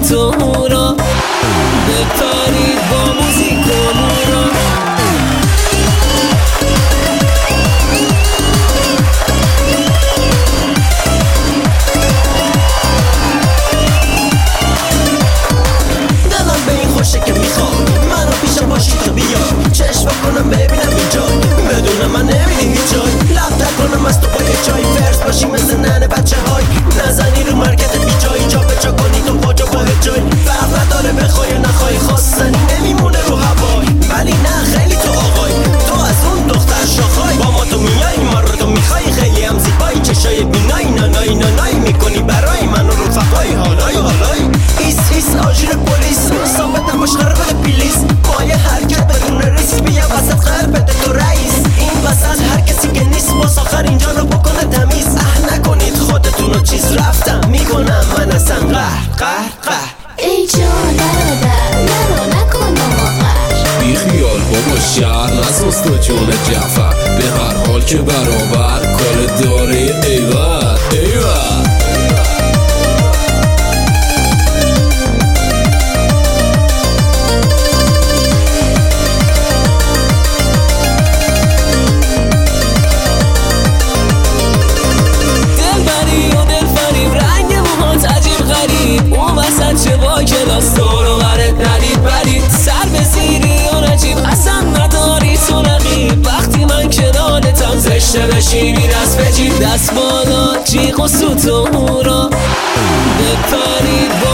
سوت و هورا بپرید با موزیک و نورا. دلم به این خوشه که میخوام منو پیشم باشی تو بیا چشم کنم ببینم اینجا بدون من نمیدی هیچ جای لفتر کنم از تو با یه چای فرس باشی مثل ننه بچه های نزنی رو مرکز بی جایی جا به جا کنی تو پاجا با جای فرق نداره بخوای نخوای خواستنی نمیمونه رو هوای ولی نه خیلی تو آقای تو از اون دختر شاخای با ما تو میای ما رو تو میخوای خیلی هم زیبایی چشای بینایی نانایی نانایی میکنی برای من و رفقای حالای ایس آژیر پلیس ثابت نباش قربت پیلیس با یه حرکت بدون ریسک بیا وسط خر بده تو رئیس این وسط هر کسی که نیست باز آخر اینجا رو بکنه تمیز نکنید خودتون رو چیز رفتم میکنم من اصلا قهر ای جان برادر نرو نکن آقر بی خیال بابا شهر نساز تو جون جعفر به هر حال که برابر کار داره ایوه چه با کلاس دورو برت ندید سر به زیری و نجیب اصلا نداری تو رقیب وقتی من کنارتم زشته بشینی دست به جیب دست بالا جیغ و سوت و هورا بپرید